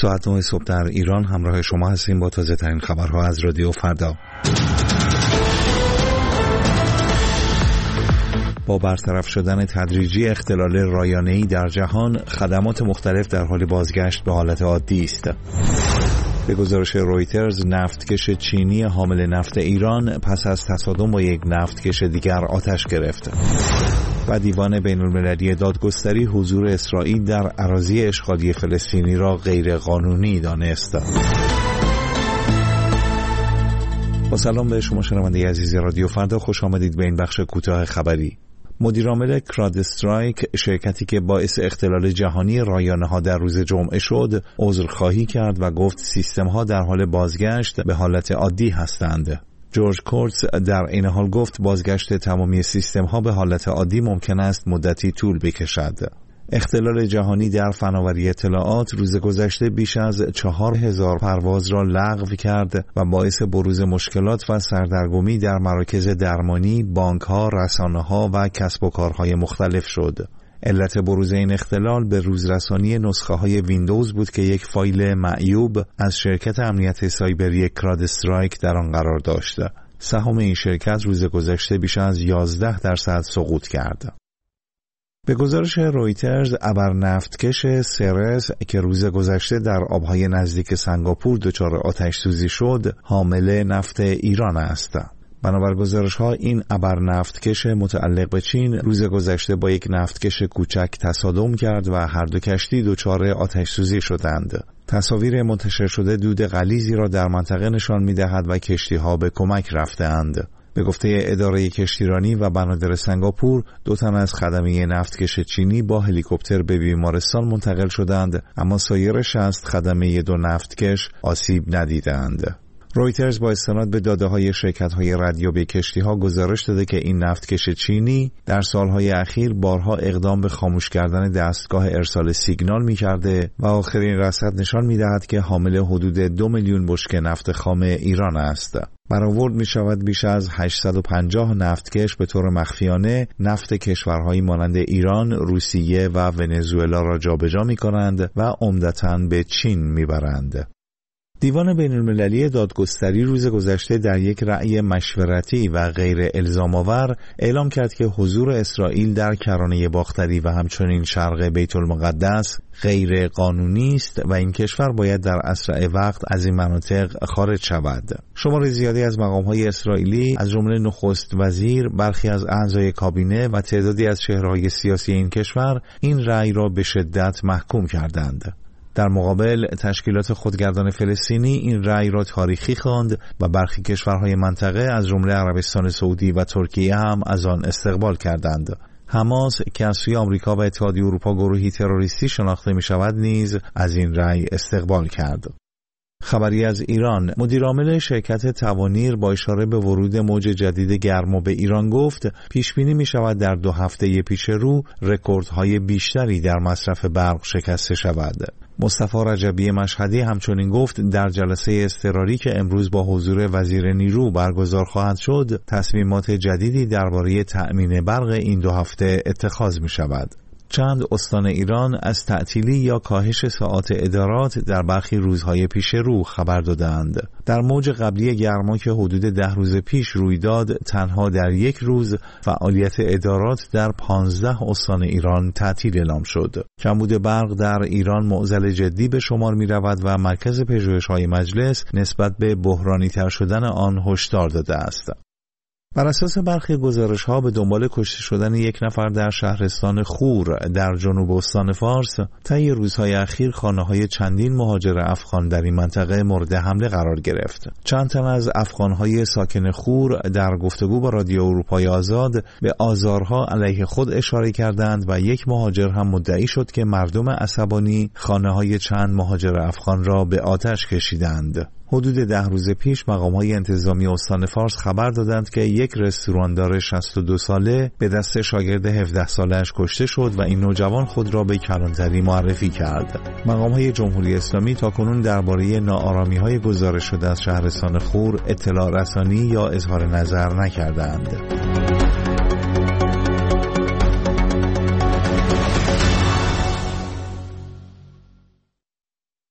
ساعت 9 صبح در ایران همراه شما هستیم با تازه ترین خبرها از رادیو فردا. با برطرف شدن تدریجی اختلال رایانه‌ای در جهان، خدمات مختلف در حال بازگشت به حالت عادی است. به گزارش رویترز، نفتکش چینی حامل نفت ایران پس از تصادم با یک نفتکش دیگر آتش گرفت. و دیوان بین‌المللی دادگستری حضور اسرائیل در اراضی اشغالی فلسطینی را غیر قانونی دانست. با سلام به شما شنونده عزیز رادیو فردا، خوش آمدید به این بخش کوتاه خبری. مدیرعامل کرادسترایک، شرکتی که باعث اختلال جهانی رایانه‌ها در روز جمعه شد، عذرخواهی کرد و گفت سیستم‌ها در حال بازگشت به حالت عادی هستند. جورج کورتز در این حال گفت بازگشت تمامی سیستم‌ها به حالت عادی ممکن است مدتی طول بکشد. اختلال جهانی در فناوری اطلاعات روز گذشته بیش از 4000 پرواز را لغو کرد و باعث بروز مشکلات و سردرگمی در مراکز درمانی، بانک‌ها، رسانه‌ها و کسب و کارهای مختلف شد. علت بروز این اختلال به روزرسانی نسخه‌های ویندوز بود که یک فایل معیوب از شرکت امنیت سایبری کرادسترایک در آن قرار داشت. سهام این شرکت روز گذشته بیش از 11% سقوط کرد. به گزارش رویترز، ابرنفتکش سرس که روز گذشته در آبهای نزدیک سنگاپور دچار آتش سوزی شد، حامل نفت ایران است. بنابر گزارش‌ها، این ابرنفتکش متعلق به چین روز گذشته با یک نفتکش کوچک تصادم کرد و هر دو کشتی دچار آتش سوزی شدند. تصاویر منتشر شده دود غلیظی را در منطقه نشان می‌دهد و کشتی‌ها به کمک رفته‌اند. به گفته اداره کشتیرانی و بنادر سنگاپور، 2 تن از خدمه نفتکش چینی با هلیکوپتر به بیمارستان منتقل شدند، اما سایر 60 خدمه 2 نفتکش آسیب ندیدند. رویترز با استناد به داده‌های شرکت‌های ردیابی کشتی‌ها گزارش داده که این نفتکش چینی در سال‌های اخیر بارها اقدام به خاموش کردن دستگاه ارسال سیگنال می‌کرده و آخرین رصد نشان می‌دهد که حامل حدود 2 میلیون بشکه نفت خام ایران است. برآورد می‌شود بیش از 850 نفتکش به طور مخفیانه نفت کشورهایی مانند ایران، روسیه و ونزوئلا را جابجا می‌کنند و عمدتاً به چین می‌برند. دیوان بین‌المللی دادگستری روز گذشته در یک رأی مشورتی و غیر الزام‌آور اعلام کرد که حضور اسرائیل در کرانه باختری و همچنین شرق بیت المقدس غیر قانونی است و این کشور باید در اسرع وقت از این مناطق خارج شود. شمار زیادی از مقام‌های اسرائیلی از جمله نخست وزیر، برخی از اعضای کابینه و تعدادی از چهره‌های سیاسی این کشور این رأی را به شدت محکوم کردند. در مقابل، تشکیلات خودگردان فلسطینی این رأی را تاریخی خواند و برخی کشورهای منطقه از جمله عربستان سعودی و ترکیه هم از آن استقبال کردند. حماس که از سوی آمریکا و اتحادیه اروپا گروهی تروریستی شناخته می شود نیز از این رأی استقبال کرد. خبری از ایران، مدیرعامل شرکت توانیر با اشاره به ورود موج جدید گرما به ایران گفت پیش بینی می شود در 2 هفته پیش رو رکوردهای بیشتری در مصرف برق شکسته شود. مصطفی رجبی مشهدی همچنین گفت در جلسه اضطراری که امروز با حضور وزیر نیرو برگزار خواهد شد، تصمیمات جدیدی درباره تأمین برق این 2 هفته اتخاذ می شود. چند استان ایران از تعطیلی یا کاهش ساعات ادارات در برخی روزهای پیش رو خبر دادند. در موج قبلی گرما که حدود 10 روز پیش روی داد، تنها در 1 روز فعالیت ادارات در 15 استان ایران تعطیل اعلام شد. کمبود برق در ایران معضل جدی به شمار می رود و مرکز پژوهش‌های مجلس نسبت به بحرانی تر شدن آن هشدار داده است. بر اساس برخی گزارش‌ها به دنبال کشته شدن 1 نفر در شهرستان خور در جنوب استان فارس، طی روزهای اخیر خانه‌های چندین مهاجر افغان در این منطقه مورد حمله قرار گرفت. چند تن از افغان‌های ساکن خور در گفتگو با رادیو اروپای آزاد به آزارها علیه خود اشاره کردند و 1 مهاجر هم مدعی شد که مردم عصبانی خانه‌های چند مهاجر افغان را به آتش کشیدند. حدود 10 روز پیش مقام‌های انتظامی استان فارس خبر دادند که 1 رستوراندار 62 ساله به دست شاگرد 17 ساله‌اش کشته شد و این نوجوان خود را به کلانتری معرفی کرد. مقام‌های جمهوری اسلامی تاکنون درباره ناآرامی‌های گزارش شده از شهرستان خور اطلاع رسانی یا اظهار نظر نکردند.